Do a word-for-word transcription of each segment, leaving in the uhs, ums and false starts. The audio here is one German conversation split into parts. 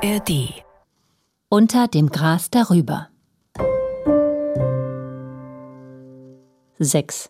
R D. Unter dem Gras darüber. sechs.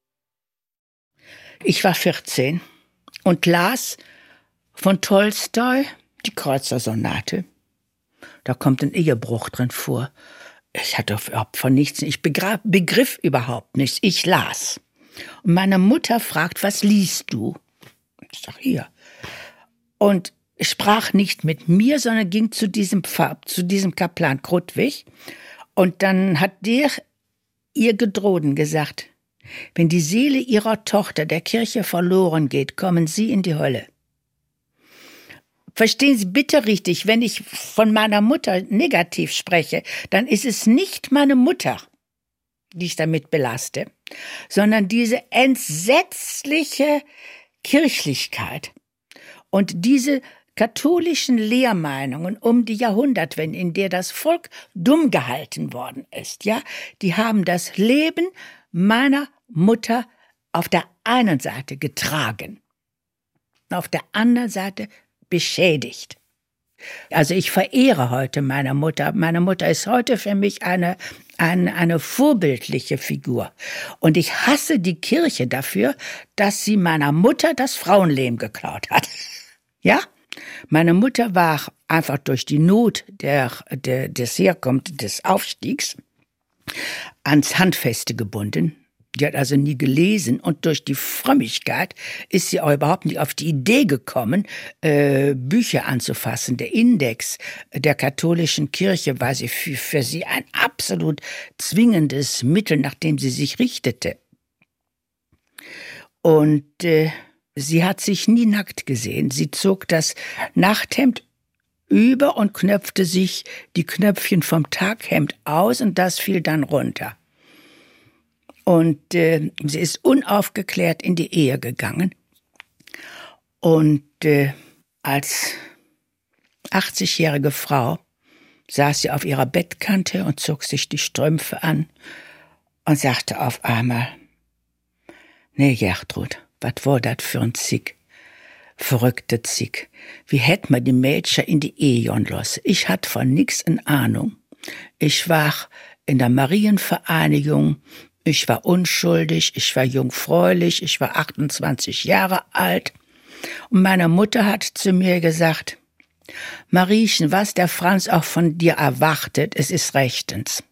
Ich war vierzehn und las von Tolstoi die Kreuzer-Sonate. Da kommt ein Ehebruch drin vor. Ich hatte überhaupt von nichts, ich begriff, begriff überhaupt nichts. Ich las. Und meine Mutter fragt, was liest du? Ich sag, hier. Und sprach nicht mit mir, sondern ging zu diesem Pfarr, zu diesem Kaplan Krudwig. Und dann hat der ihr gedrohen gesagt, wenn die Seele ihrer Tochter der Kirche verloren geht, kommen Sie in die Hölle. Verstehen Sie bitte richtig, wenn ich von meiner Mutter negativ spreche, dann ist es nicht meine Mutter, die ich damit belaste, sondern diese entsetzliche Kirchlichkeit und diese katholischen Lehrmeinungen um die Jahrhundertwende, in der das Volk dumm gehalten worden ist, ja, die haben das Leben meiner Mutter auf der einen Seite getragen, auf der anderen Seite beschädigt. Also ich verehre heute meine Mutter. Meine Mutter ist heute für mich eine, eine, eine vorbildliche Figur. Und ich hasse die Kirche dafür, dass sie meiner Mutter das Frauenleben geklaut hat. Ja? Meine Mutter war einfach durch die Not der, der, des Herkommens, des Aufstiegs ans Handfeste gebunden. Die hat also nie gelesen und durch die Frömmigkeit ist sie auch überhaupt nicht auf die Idee gekommen, äh, Bücher anzufassen. Der Index der katholischen Kirche war sie für, für sie ein absolut zwingendes Mittel, nach dem sie sich richtete. Und äh, sie hat sich nie nackt gesehen. Sie zog das Nachthemd über und knöpfte sich die Knöpfchen vom Taghemd aus und das fiel dann runter. Und äh, sie ist unaufgeklärt in die Ehe gegangen. Und äh, als achtzigjährige Frau saß sie auf ihrer Bettkante und zog sich die Strümpfe an und sagte auf einmal, nee, Gertrud, was war das für ein Zick? Verrückte Zick. Wie hätt man die Mädchen in die Ehe lassen? Ich hatte von nix in Ahnung. Ich war in der Marienvereinigung. Ich war unschuldig, ich war jungfräulich, ich war achtundzwanzig Jahre alt. Und meine Mutter hat zu mir gesagt, Mariechen, was der Franz auch von dir erwartet, es ist rechtens.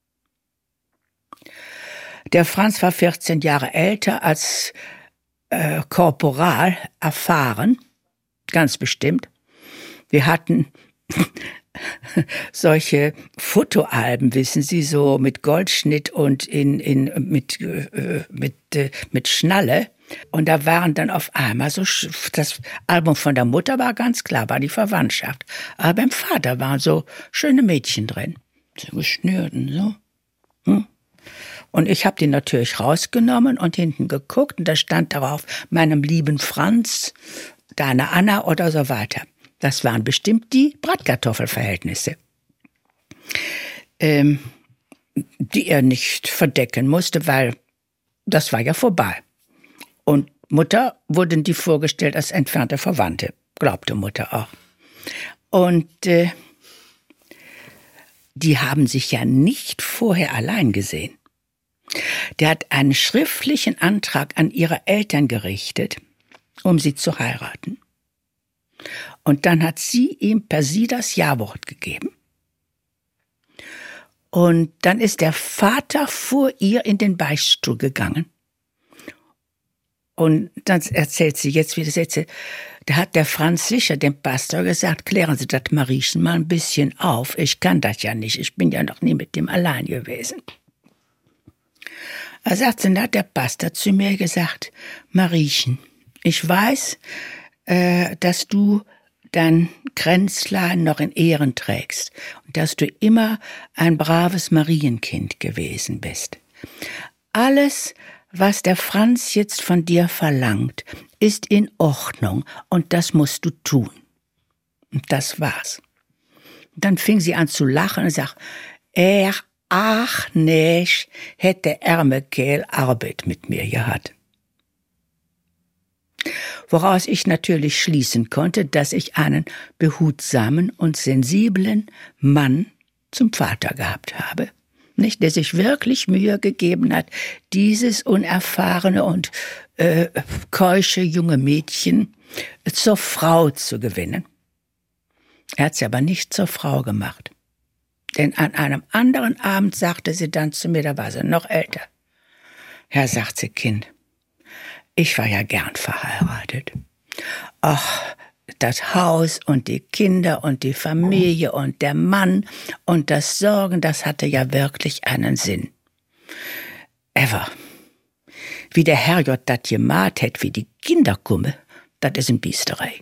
Der Franz war vierzehn Jahre älter als äh, Korporal, erfahren, ganz bestimmt. Wir hatten solche Fotoalben, wissen Sie, so mit Goldschnitt und in, in, mit, äh, mit, äh, mit Schnalle. Und da waren dann auf einmal so, das Album von der Mutter war ganz klar, war die Verwandtschaft. Aber beim Vater waren so schöne Mädchen drin. So geschnürten, so. Hm? Und ich habe die natürlich rausgenommen und hinten geguckt und da stand darauf, meinem lieben Franz, deine Anna oder so weiter. Das waren bestimmt die Bratkartoffelverhältnisse, ähm, die er nicht verdecken musste, weil das war ja vorbei. Und Mutter wurden die vorgestellt als entfernte Verwandte, glaubte Mutter auch. Und äh, die haben sich ja nicht vorher allein gesehen. Der hat einen schriftlichen Antrag an ihre Eltern gerichtet, um sie zu heiraten. Und dann hat sie ihm per sie das Ja-Wort gegeben. Und dann ist der Vater vor ihr in den Beichtstuhl gegangen. Und dann erzählt sie jetzt wieder Sätze. Da hat der Franz sicher dem Pastor gesagt, klären Sie das Mariechen mal ein bisschen auf. Ich kann das ja nicht. Ich bin ja noch nie mit dem allein gewesen. Er sagt, dann hat der Pastor zu mir gesagt, Mariechen, ich weiß, äh, dass du dein Kränzlein noch in Ehren trägst und dass du immer ein braves Marienkind gewesen bist. Alles, was der Franz jetzt von dir verlangt, ist in Ordnung und das musst du tun. Und das war's. Und dann fing sie an zu lachen und sagt, er, ach nicht, hätte ärme Kerl Arbeit mit mir gehabt. Woraus ich natürlich schließen konnte, dass ich einen behutsamen und sensiblen Mann zum Vater gehabt habe. Nicht, der sich wirklich Mühe gegeben hat, dieses unerfahrene und äh, keusche junge Mädchen zur Frau zu gewinnen. Er hat sie aber nicht zur Frau gemacht. Denn an einem anderen Abend sagte sie dann zu mir, da war sie noch älter. Ja, sagt sie, Kind, ich war ja gern verheiratet. Ach, das Haus und die Kinder und die Familie und der Mann und das Sorgen, das hatte ja wirklich einen Sinn. Ever. Wie der Herrgott dat gemacht hätt, wie die Kinder kumme, dat is ein Biesterei.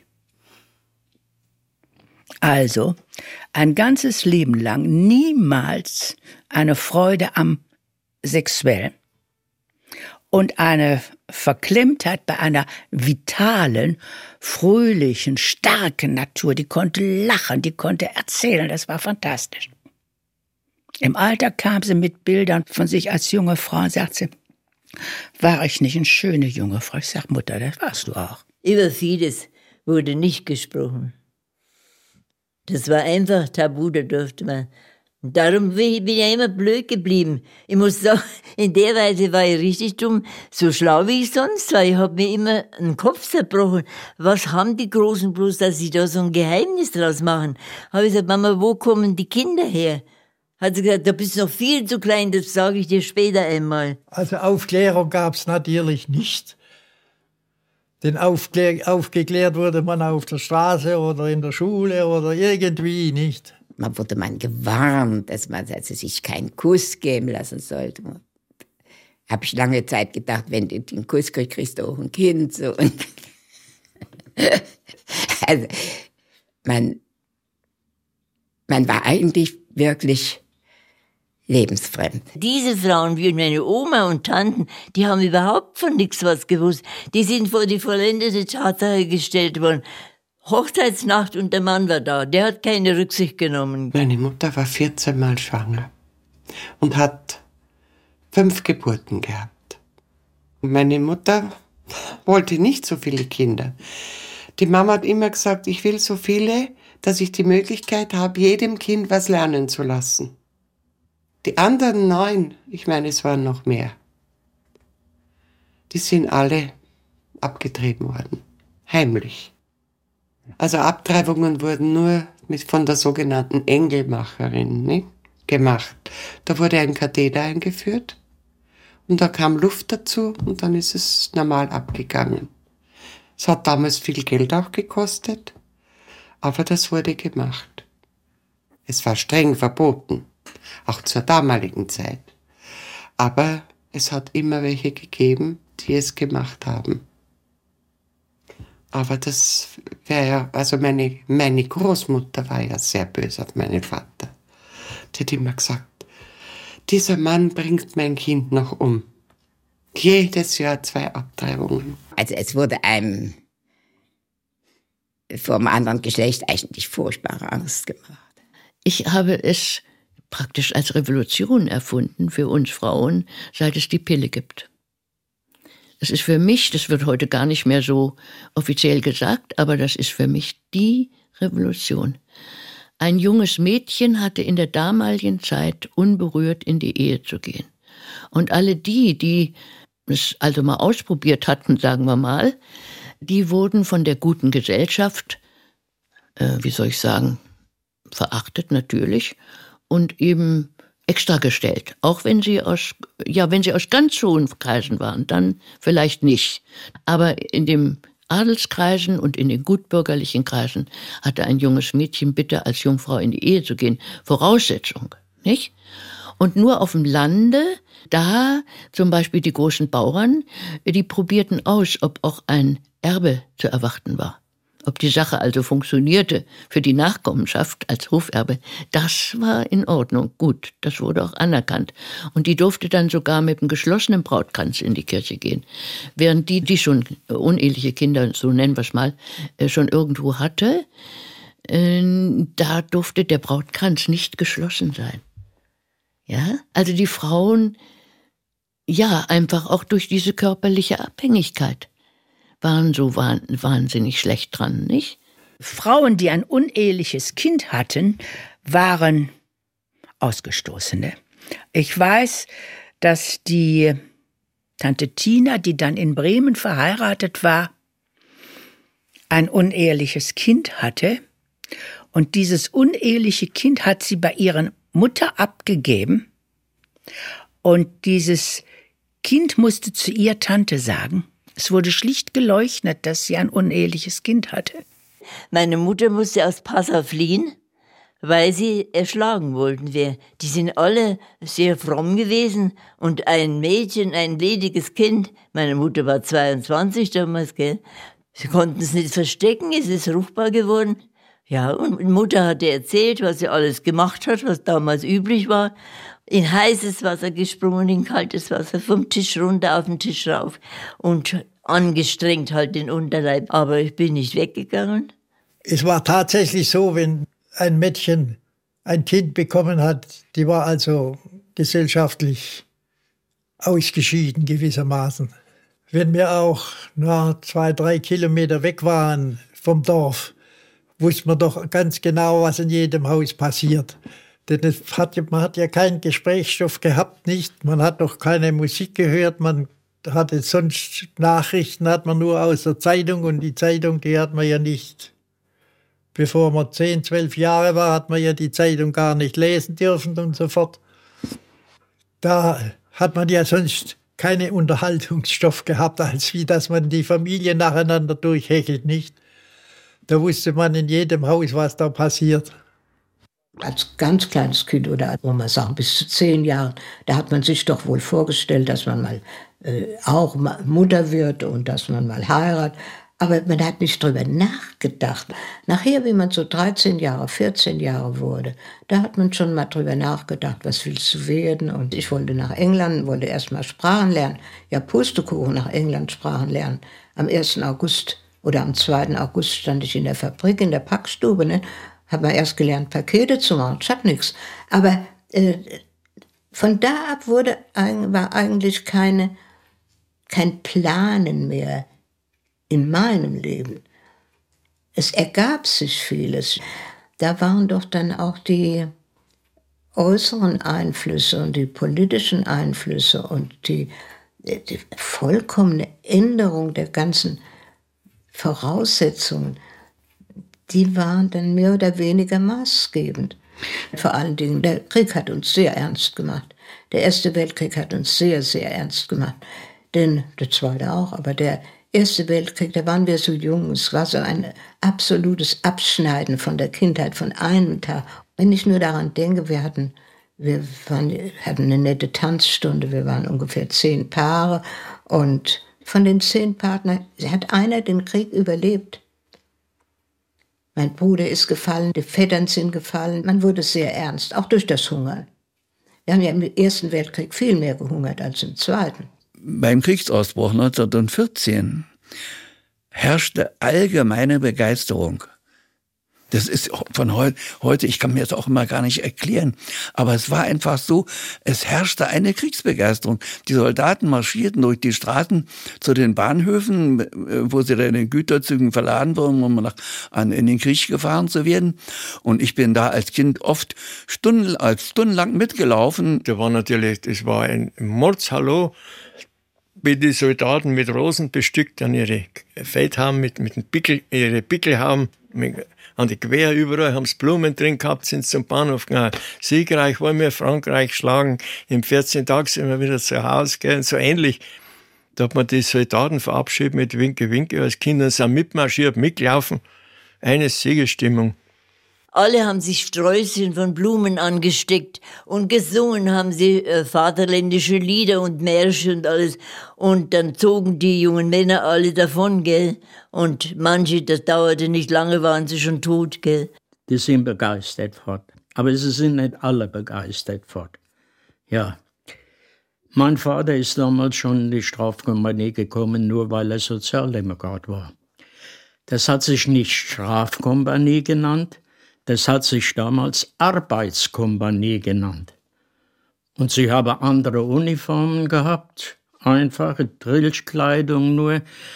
Also, ein ganzes Leben lang niemals eine Freude am Sexuellen und eine Verklemmtheit bei einer vitalen, fröhlichen, starken Natur. Die konnte lachen, die konnte erzählen, das war fantastisch. Im Alter kam sie mit Bildern von sich als junge Frau und sagte, war ich nicht eine schöne junge Frau? Ich sag, Mutter, das warst du auch. Über vieles wurde nicht gesprochen. Das war einfach tabu, da durfte man. Und darum bin ich ja immer blöd geblieben. Ich muss sagen, in der Weise war ich richtig dumm. So schlau wie ich sonst war. Ich habe mir immer den Kopf zerbrochen. Was haben die Großen bloß, dass sie da so ein Geheimnis draus machen? Habe ich gesagt, Mama, wo kommen die Kinder her? Hat sie gesagt, du bist noch viel zu klein, das sage ich dir später einmal. Also Aufklärung gab es natürlich nicht. Denn aufklär, aufgeklärt wurde man auf der Straße oder in der Schule oder irgendwie nicht. Man wurde man gewarnt, dass man also sich keinen Kuss geben lassen sollte. Habe ich lange Zeit gedacht, wenn du den Kuss kriegst, kriegst du auch ein Kind. So. Also man, man war eigentlich wirklich lebensfremd. Diese Frauen, wie meine Oma und Tanten, die haben überhaupt von nichts was gewusst. Die sind vor die vollendete Tatsache gestellt worden. Hochzeitsnacht und der Mann war da. Der hat keine Rücksicht genommen. Meine Mutter war vierzehn Mal schwanger und hat fünf Geburten gehabt. Und meine Mutter wollte nicht so viele Kinder. Die Mama hat immer gesagt, ich will so viele, dass ich die Möglichkeit habe, jedem Kind was lernen zu lassen. Die anderen neun, ich meine, es waren noch mehr, die sind alle abgetrieben worden. Heimlich. Also Abtreibungen wurden nur mit, von der sogenannten Engelmacherin, ne, gemacht. Da wurde ein Katheter eingeführt und da kam Luft dazu und dann ist es normal abgegangen. Es hat damals viel Geld auch gekostet, aber das wurde gemacht. Es war streng verboten. Auch zur damaligen Zeit. Aber es hat immer welche gegeben, die es gemacht haben. Aber das wäre ja, also meine, meine Großmutter war ja sehr böse auf meinen Vater. Die hat immer gesagt, dieser Mann bringt mein Kind noch um. Jedes Jahr zwei Abtreibungen. Also es wurde einem vom anderen Geschlecht eigentlich furchtbare Angst gemacht. Ich habe es praktisch als Revolution erfunden für uns Frauen, seit es die Pille gibt. Das ist für mich, das wird heute gar nicht mehr so offiziell gesagt, aber das ist für mich die Revolution. Ein junges Mädchen hatte in der damaligen Zeit unberührt in die Ehe zu gehen. Und alle die, die es also mal ausprobiert hatten, sagen wir mal, die wurden von der guten Gesellschaft, äh, wie soll ich sagen, verachtet natürlich, und eben extra gestellt. Auch wenn sie aus, ja, wenn sie aus ganz hohen Kreisen waren, dann vielleicht nicht. Aber in den Adelskreisen und in den gutbürgerlichen Kreisen hatte ein junges Mädchen bitte als Jungfrau in die Ehe zu gehen. Voraussetzung, nicht? Und nur auf dem Lande, da zum Beispiel die großen Bauern, die probierten aus, ob auch ein Erbe zu erwarten war. Ob die Sache also funktionierte für die Nachkommenschaft als Hoferbe, das war in Ordnung. Gut, das wurde auch anerkannt. Und die durfte dann sogar mit einem geschlossenen Brautkranz in die Kirche gehen. Während die, die schon uneheliche Kinder, so nennen wir es mal, schon irgendwo hatte, da durfte der Brautkranz nicht geschlossen sein. Ja, also die Frauen, ja, einfach auch durch diese körperliche Abhängigkeit. waren so wahnsinnig schlecht dran, nicht? Frauen, die ein uneheliches Kind hatten, waren Ausgestoßene. Ich weiß, dass die Tante Tina, die dann in Bremen verheiratet war, ein uneheliches Kind hatte. Und dieses uneheliche Kind hat sie bei ihrer Mutter abgegeben. Und dieses Kind musste zu ihr Tante sagen, es wurde schlicht geleugnet, dass sie ein uneheliches Kind hatte. Meine Mutter musste aus Passau fliehen, weil sie erschlagen wollten. Wir, die sind alle sehr fromm gewesen und ein Mädchen, ein lediges Kind, meine Mutter war zweiundzwanzig damals, gell, sie konnten es nicht verstecken, es ist fruchtbar geworden. Ja, und Mutter hatte erzählt, was sie alles gemacht hat, was damals üblich war. In heißes Wasser gesprungen, in kaltes Wasser, vom Tisch runter auf den Tisch rauf und angestrengt halt den Unterleib. Aber ich bin nicht weggegangen. Es war tatsächlich so, wenn ein Mädchen ein Kind bekommen hat, die war also gesellschaftlich ausgeschieden gewissermaßen. Wenn wir auch nur zwei, drei Kilometer weg waren vom Dorf, wusste man doch ganz genau, was in jedem Haus passiert. Denn es hat, man hat ja keinen Gesprächsstoff gehabt, nicht. Man hat doch keine Musik gehört, man hatte sonst Nachrichten, hat man nur aus der Zeitung und die Zeitung, die hat man ja nicht. Bevor man zehn, zwölf Jahre war, hat man ja die Zeitung gar nicht lesen dürfen und so fort. Da hat man ja sonst keinen Unterhaltungsstoff gehabt, als wie dass man die Familie nacheinander durchhechelt, nicht. Da wusste man in jedem Haus, was da passiert. Als ganz kleines Kind oder, wo man sagen, bis zu zehn Jahren, da hat man sich doch wohl vorgestellt, dass man mal äh, auch Mutter wird und dass man mal heiratet. Aber man hat nicht drüber nachgedacht. Nachher, wie man so dreizehn Jahre, vierzehn Jahre wurde, da hat man schon mal drüber nachgedacht, was willst du werden? Und ich wollte nach England, wollte erst mal Sprachen lernen. Ja, Pustekuchen, nach England Sprachen lernen. Am ersten August oder am zweiten August stand ich in der Fabrik, in der Packstube, ne? Habe man erst gelernt, Pakete zu machen. Ich hab nichts. Aber äh, von da ab wurde, war eigentlich keine, kein Planen mehr in meinem Leben. Es ergab sich vieles. Da waren doch dann auch die äußeren Einflüsse und die politischen Einflüsse und die, die vollkommene Änderung der ganzen Voraussetzungen, die waren dann mehr oder weniger maßgebend. Vor allen Dingen, der Krieg hat uns sehr ernst gemacht. Der Erste Weltkrieg hat uns sehr, sehr ernst gemacht. Denn, der Zweite auch, aber der Erste Weltkrieg, da waren wir so jung. Es war so ein absolutes Abschneiden von der Kindheit, von einem Tag. Wenn ich nur daran denke, wir hatten, wir waren, hatten eine nette Tanzstunde, wir waren ungefähr zehn Paare. Und von den zehn Partnern hat einer den Krieg überlebt. Mein Bruder ist gefallen, die Vettern sind gefallen. Man wurde sehr ernst, auch durch das Hungern. Wir haben ja im Ersten Weltkrieg viel mehr gehungert als im Zweiten. Beim Kriegsausbruch neunzehnhundertvierzehn herrschte allgemeine Begeisterung. Das ist von heu- heute, ich kann mir das auch immer gar nicht erklären, aber es war einfach so, es herrschte eine Kriegsbegeisterung. Die Soldaten marschierten durch die Straßen zu den Bahnhöfen, wo sie dann in Güterzügen verladen wurden, um nach, an, in den Krieg gefahren zu werden. Und ich bin da als Kind oft Stunden, als stundenlang mitgelaufen. Da war natürlich, das war ein Mordshallo, wie die Soldaten mit Rosen bestückt dann ihre Feldhaben mit, mit dem Pickel, ihre Pickel haben, mit, an die Quer überall, haben sie Blumen drin gehabt, sind zum Bahnhof gegangen. Siegreich wollen wir Frankreich schlagen. Im vierzehn Tagen sind wir wieder zu Hause, gell, so ähnlich. Da hat man die Soldaten verabschiedet mit Winke, Winke, als Kinder sind mitmarschiert, mitgelaufen. Eine Siegesstimmung. Alle haben sich Sträußchen von Blumen angesteckt und gesungen haben sie äh, vaterländische Lieder und Märsche und alles. Und dann zogen die jungen Männer alle davon, gell. Und manche, das dauerte nicht lange, waren sie schon tot, gell. Die sind begeistert fort. Aber sie sind nicht alle begeistert fort. Ja. Mein Vater ist damals schon in die Strafkompanie gekommen, nur weil er Sozialdemokrat war. Das hat sich nicht Strafkompanie genannt. Das hat sich damals Arbeitskompanie genannt. Und sie haben andere Uniformen gehabt, einfache Drillkleidung nur.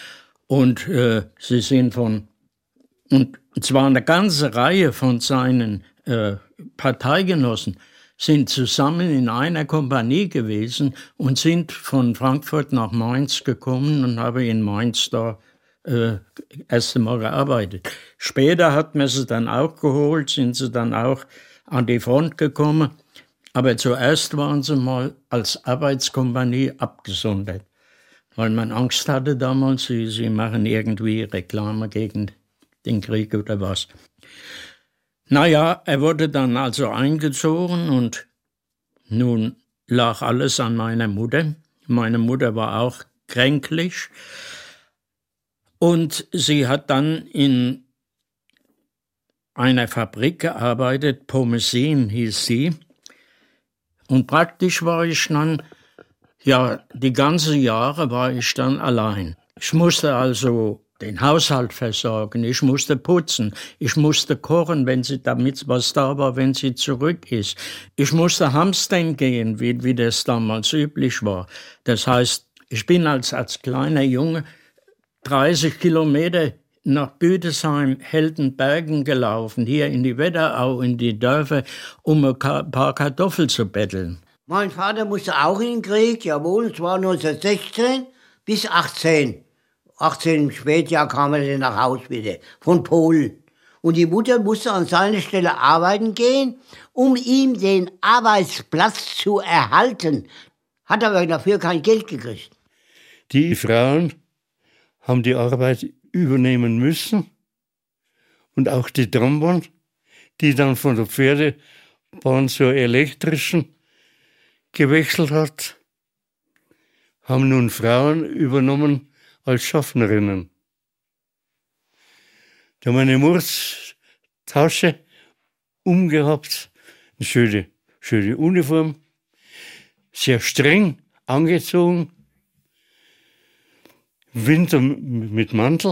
Und äh, sie sind von, und zwar eine ganze Reihe von seinen äh, Parteigenossen sind zusammen in einer Kompanie gewesen und sind von Frankfurt nach Mainz gekommen und haben in Mainz da äh, erst einmal gearbeitet. Später hat man sie dann auch geholt, sind sie dann auch an die Front gekommen. Aber zuerst waren sie mal als Arbeitskompanie abgesondert, weil man Angst hatte damals, sie, sie machen irgendwie Reklame gegen den Krieg oder was. Naja, er wurde dann also eingezogen und nun lag alles an meiner Mutter. Meine Mutter war auch kränklich und sie hat dann in einer Fabrik gearbeitet, Pomesin hieß sie. Und praktisch war ich dann, ja, die ganzen Jahre war ich dann allein. Ich musste also den Haushalt versorgen, ich musste putzen, ich musste kochen, wenn sie, damit was da war, wenn sie zurück ist. Ich musste hamstern gehen, wie, wie das damals üblich war. Das heißt, ich bin als, als kleiner Junge dreißig Kilometer nach Büdesheim, Heldenbergen gelaufen, hier in die Wetterau, in die Dörfer, um ein paar Kartoffeln zu betteln. Mein Vater musste auch in den Krieg, jawohl, es war neunzehnhundertsechzehn bis achtzehn. achtzehn im Spätjahr kam er dann nach Haus wieder, von Polen. Und die Mutter musste an seine Stelle arbeiten gehen, um ihm den Arbeitsplatz zu erhalten. Hat aber dafür kein Geld gekriegt. Die Frauen haben die Arbeit übernehmen müssen und auch die Trombon, die dann von der Pferdebahn zur elektrischen gewechselt hat, haben nun Frauen übernommen als Schaffnerinnen. Da meine Murz Tasche umgehabt, eine schöne, schöne Uniform, sehr streng angezogen, Winter mit Mantel,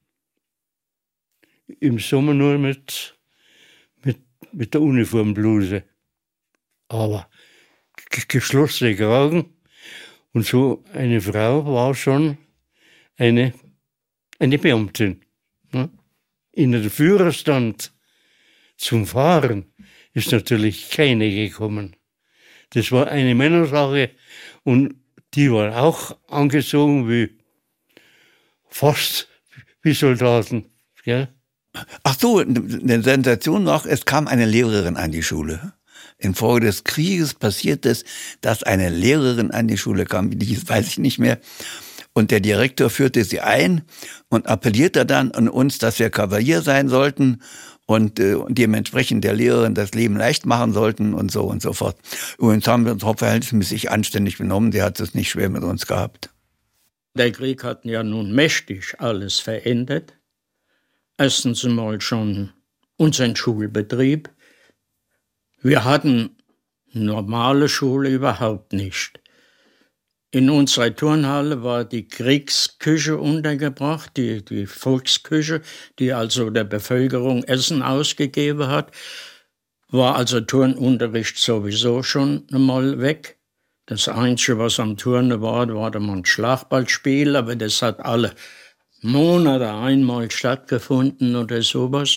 im Sommer nur mit, mit, mit der Uniformbluse. Aber geschlossene Kragen. Und so eine Frau war schon eine, eine Beamtin. Ne? In den Führerstand zum Fahren ist natürlich keine gekommen. Das war eine Männersache und die war auch angezogen wie fast wie Soldaten. Gell? Ach so, eine Sensation noch, es kam eine Lehrerin an die Schule. Infolge des Krieges passiert es, dass eine Lehrerin an die Schule kam, wie die hieß, weiß ich nicht mehr. Und der Direktor führte sie ein und appellierte dann an uns, dass wir Kavalier sein sollten und äh, dementsprechend der Lehrerin das Leben leicht machen sollten und so und so fort. Übrigens haben wir uns auch verhältnismäßig anständig benommen, sie hat es nicht schwer mit uns gehabt. Der Krieg hat ja nun mächtig alles verändert. Erstens einmal schon unseren Schulbetrieb. Wir hatten normale Schule überhaupt nicht. In unserer Turnhalle war die Kriegsküche untergebracht, die, die Volksküche, die also der Bevölkerung Essen ausgegeben hat. War also Turnunterricht sowieso schon einmal weg. Das Einzige, was am Turnen war, war dann ein Schlagballspiel, aber das hat alle Monate einmal stattgefunden oder sowas.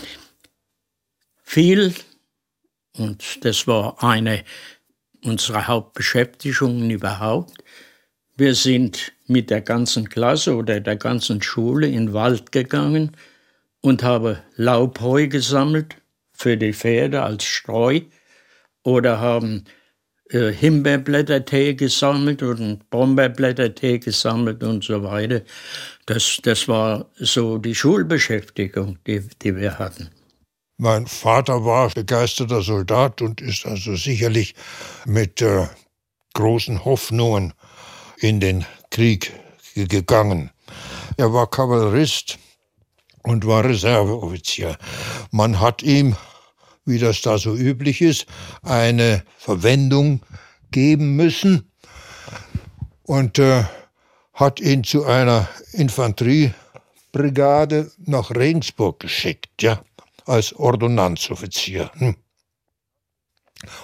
Viel, und das war eine unserer Hauptbeschäftigungen überhaupt. Wir sind mit der ganzen Klasse oder der ganzen Schule in den Wald gegangen und haben Laubheu gesammelt für die Pferde als Streu oder haben äh, Himbeerblättertee gesammelt und Brombeerblättertee gesammelt und so weiter. Das, das war so die Schulbeschäftigung, die, die wir hatten. Mein Vater war begeisterter Soldat und ist also sicherlich mit äh, großen Hoffnungen in den Krieg gegangen. Er war Kavallerist und war Reserveoffizier. Man hat ihm, wie das da so üblich ist, eine Verwendung geben müssen und äh, hat ihn zu einer Infanteriebrigade nach Regensburg geschickt, ja. Als Ordonnanzoffizier. Hm.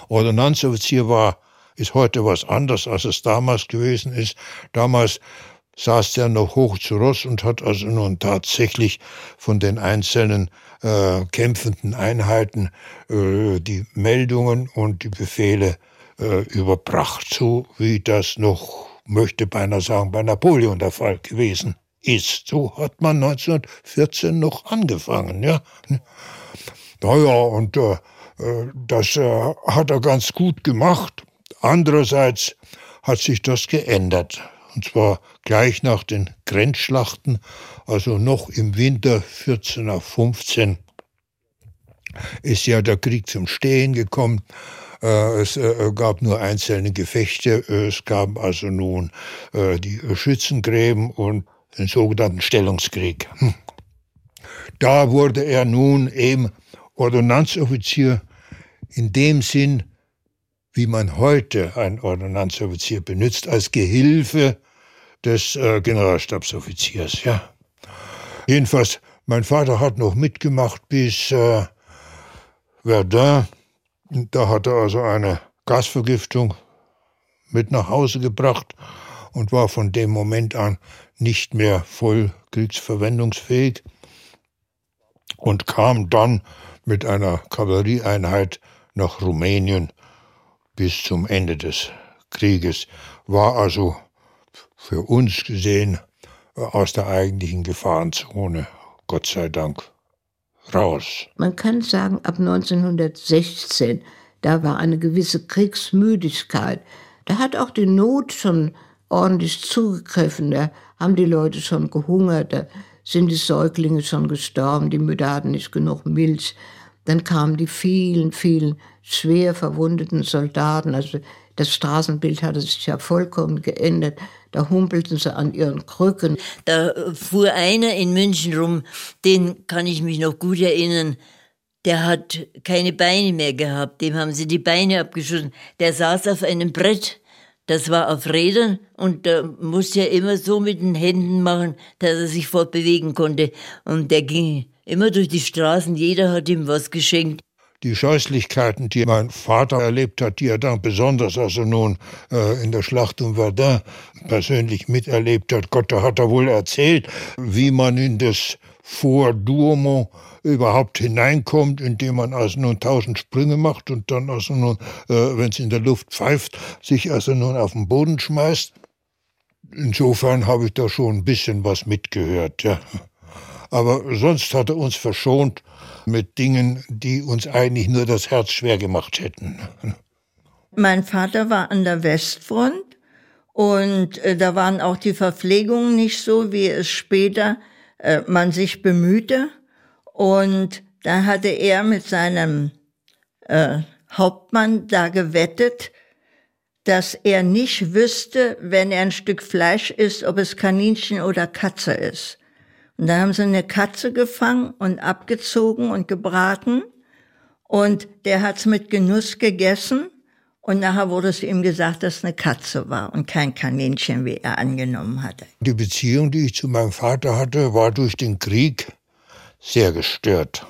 Ordonnanzoffizier war, ist heute was anderes, als es damals gewesen ist. Damals saß der noch hoch zu Ross und hat also nun tatsächlich von den einzelnen äh, kämpfenden Einheiten äh, die Meldungen und die Befehle äh, überbracht, so wie das noch, möchte beinahe sagen, bei Napoleon der Fall gewesen ist. So hat man neunzehnhundertvierzehn noch angefangen, ja. Naja, und äh, das äh, hat er ganz gut gemacht. Andererseits hat sich das geändert. Und zwar gleich nach den Grenzschlachten, also noch im Winter vierzehner fünfzehn, ist ja der Krieg zum Stehen gekommen. Es gab nur einzelne Gefechte. Es gab also nun die Schützengräben und den sogenannten Stellungskrieg. Da wurde er nun eben Ordonnanzoffizier in dem Sinn, wie man heute einen Ordonnanzoffizier benutzt, als Gehilfe des äh, Generalstabsoffiziers. Ja. Jedenfalls, mein Vater hat noch mitgemacht bis äh, Verdun. Da hat er also eine Gasvergiftung mit nach Hause gebracht und war von dem Moment an nicht mehr voll kriegsverwendungsfähig und kam dann mit einer Kavallerieeinheit nach Rumänien bis zum Ende des Krieges, war also für uns gesehen aus der eigentlichen Gefahrenzone, Gott sei Dank, raus. Man kann sagen, ab neunzehnhundertsechzehn, da war eine gewisse Kriegsmüdigkeit. Da hat auch die Not schon ordentlich zugegriffen, da haben die Leute schon gehungert, da sind die Säuglinge schon gestorben, die Mütter hatten nicht genug Milch. Dann kamen die vielen, vielen schwer verwundeten Soldaten. Also das Straßenbild hatte sich ja vollkommen geändert. Da humpelten sie an ihren Krücken. Da fuhr einer in München rum, den kann ich mich noch gut erinnern. Der hat keine Beine mehr gehabt, dem haben sie die Beine abgeschossen. Der saß auf einem Brett, das war auf Rädern und da musste er immer so mit den Händen machen, dass er sich fortbewegen konnte. Und der ging immer durch die Straßen, jeder hat ihm was geschenkt. Die Scheußlichkeiten, die mein Vater erlebt hat, die er dann besonders also nun äh, in der Schlacht um Verdun persönlich miterlebt hat, Gott, da hat er wohl erzählt, wie man in das Fort Douaumont überhaupt hineinkommt, indem man also nun tausend Sprünge macht und dann also nun, äh, wenn es in der Luft pfeift, sich also nun auf den Boden schmeißt. Insofern habe ich da schon ein bisschen was mitgehört, ja. Aber sonst hat er uns verschont mit Dingen, die uns eigentlich nur das Herz schwer gemacht hätten. Mein Vater war an der Westfront und äh, da waren auch die Verpflegungen nicht so, wie es später äh, man sich bemühte. Und da hatte er mit seinem äh, Hauptmann da gewettet, dass er nicht wüsste, wenn er ein Stück Fleisch isst, ob es Kaninchen oder Katze ist. Und da haben sie eine Katze gefangen und abgezogen und gebraten. Und der hat's mit Genuss gegessen. Und nachher wurde es ihm gesagt, dass es eine Katze war und kein Kaninchen, wie er angenommen hatte. Die Beziehung, die ich zu meinem Vater hatte, war durch den Krieg sehr gestört.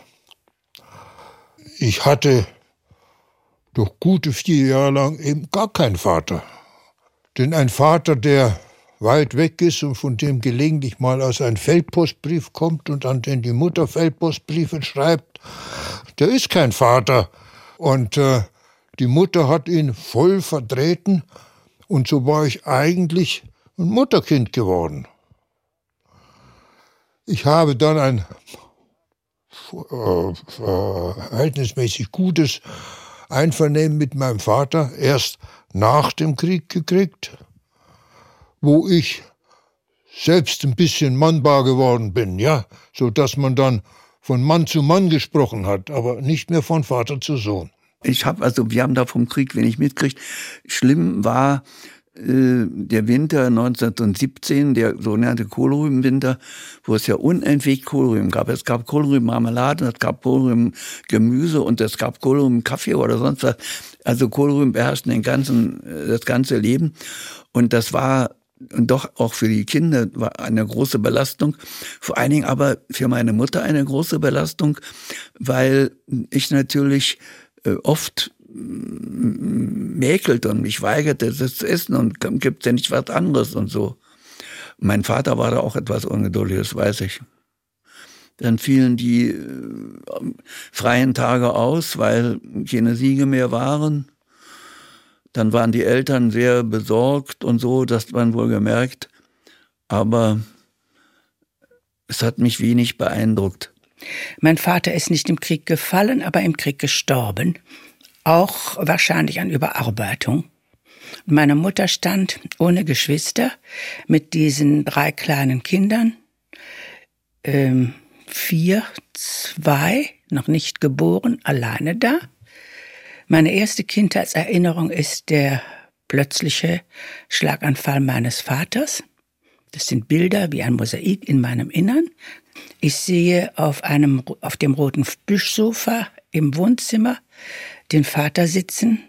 Ich hatte doch gute vier Jahre lang eben gar keinen Vater. Denn ein Vater, der weit weg ist und von dem gelegentlich mal aus ein Feldpostbrief kommt und an den die Mutter Feldpostbriefe schreibt, der ist kein Vater. Und äh, die Mutter hat ihn voll vertreten und so war ich eigentlich ein Mutterkind geworden. Ich habe dann ein äh, äh, verhältnismäßig gutes Einvernehmen mit meinem Vater erst nach dem Krieg gekriegt, wo ich selbst ein bisschen mannbar geworden bin, ja, so dass man dann von Mann zu Mann gesprochen hat, aber nicht mehr von Vater zu Sohn. Ich habe also, wir haben da vom Krieg wenig mitgekriegt. Schlimm war äh, der Winter neunzehnhundertsiebzehn, der sogenannte Kohlrübenwinter, wo es ja unentwegt Kohlrüben gab. Es gab Kohlrübenmarmelade, es gab Kohlrübengemüse und es gab Kohlrübenkaffee oder sonst was. Also Kohlrüben beherrschten den ganzen, das ganze Leben und das war und doch auch für die Kinder war eine große Belastung, vor allen Dingen aber für meine Mutter eine große Belastung, weil ich natürlich oft mäkelte und mich weigerte, das zu essen und gibt's ja nicht was anderes und so. Mein Vater war da auch etwas ungeduldig, das weiß ich. Dann fielen die äh, freien Tage aus, weil keine Siege mehr waren. Dann waren die Eltern sehr besorgt und so, das hat man wohl gemerkt. Aber es hat mich wenig beeindruckt. Mein Vater ist nicht im Krieg gefallen, aber im Krieg gestorben. Auch wahrscheinlich an Überarbeitung. Meine Mutter stand ohne Geschwister mit diesen drei kleinen Kindern. Ähm, vier, zwei, noch nicht geboren, alleine da. Meine erste Kindheitserinnerung ist der plötzliche Schlaganfall meines Vaters. Das sind Bilder wie ein Mosaik in meinem Innern. Ich sehe auf einem, auf dem roten Plüschsofa im Wohnzimmer den Vater sitzen.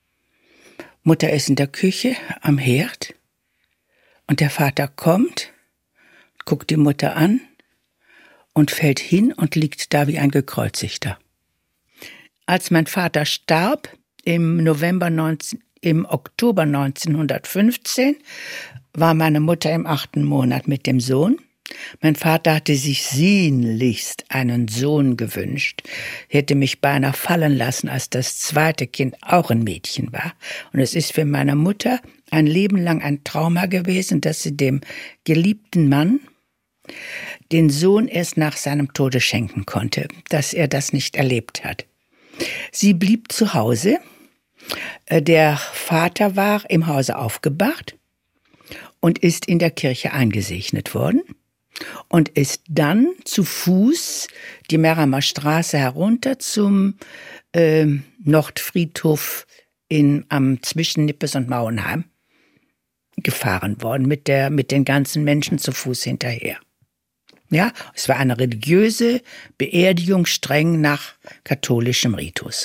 Mutter ist in der Küche am Herd. Und der Vater kommt, guckt die Mutter an und fällt hin und liegt da wie ein Gekreuzigter. Als mein Vater starb, im November neunzehn, im Oktober neunzehnhundertfünfzehn, war meine Mutter im achten Monat mit dem Sohn. Mein Vater hatte sich sehnlichst einen Sohn gewünscht, hätte mich beinahe fallen lassen, als das zweite Kind auch ein Mädchen war. Und es ist für meine Mutter ein Leben lang ein Trauma gewesen, dass sie dem geliebten Mann den Sohn erst nach seinem Tode schenken konnte, dass er das nicht erlebt hat. Sie blieb zu Hause. Der Vater war im Hause aufgebahrt und ist in der Kirche eingesegnet worden und ist dann zu Fuß die Meramer Straße herunter zum äh, Nordfriedhof in, am zwischen Nippes und Mauenheim gefahren worden, mit, der, mit den ganzen Menschen zu Fuß hinterher. Ja, es war eine religiöse Beerdigung streng nach katholischem Ritus.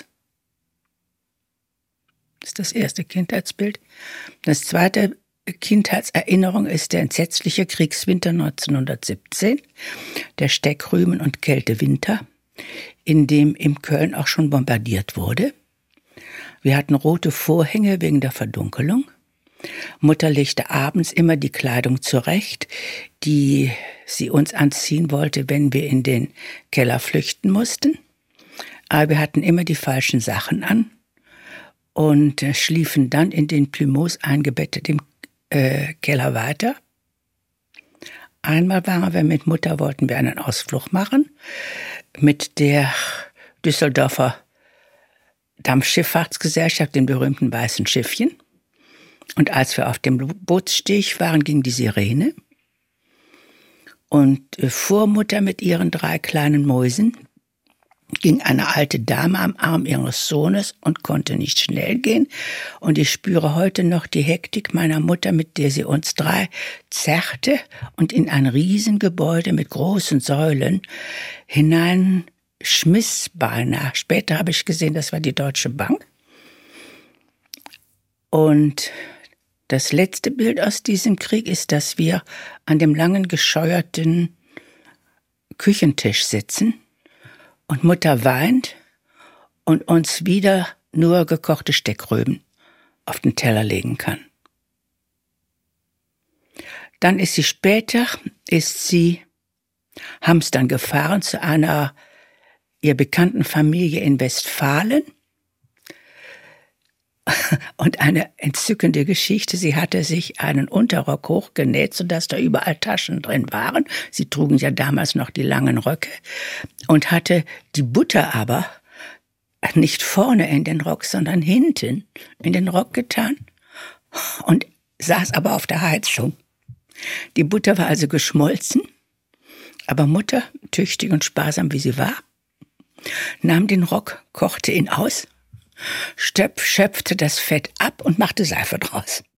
Das ist das erste Kindheitsbild. Das zweite Kindheitserinnerung ist der entsetzliche Kriegswinter neunzehnhundertsiebzehn, der Steckrüben- und Kältewinter, in dem in Köln auch schon bombardiert wurde. Wir hatten rote Vorhänge wegen der Verdunkelung. Mutter legte abends immer die Kleidung zurecht, die sie uns anziehen wollte, wenn wir in den Keller flüchten mussten. Aber wir hatten immer die falschen Sachen an und äh, schliefen dann in den Plymouth eingebettet im äh, Keller weiter. Einmal waren wir mit Mutter, wollten wir einen Ausflug machen mit der Düsseldorfer Dampfschifffahrtsgesellschaft, den berühmten weißen Schiffchen. Und als wir auf dem Bootssteg waren, ging die Sirene. Und äh, vor Mutter mit ihren drei kleinen Mäusen ging eine alte Dame am Arm ihres Sohnes und konnte nicht schnell gehen. Und ich spüre heute noch die Hektik meiner Mutter, mit der sie uns drei zerrte und in ein Riesengebäude mit großen Säulen hineinschmiss beinahe. Später habe ich gesehen, das war die Deutsche Bank. Und das letzte Bild aus diesem Krieg ist, dass wir an dem langen, gescheuerten Küchentisch sitzen und Mutter weint und uns wieder nur gekochte Steckrüben auf den Teller legen kann. Dann ist sie später, ist sie Hamstern gefahren zu einer ihr bekannten Familie in Westfalen. Und eine entzückende Geschichte, sie hatte sich einen Unterrock hochgenäht, sodass da überall Taschen drin waren. Sie trugen ja damals noch die langen Röcke und hatte die Butter aber nicht vorne in den Rock, sondern hinten in den Rock getan und saß aber auf der Heizung. Die Butter war also geschmolzen, aber Mutter, tüchtig und sparsam wie sie war, nahm den Rock, kochte ihn aus, Stöpf schöpfte das Fett ab und machte Seife draus.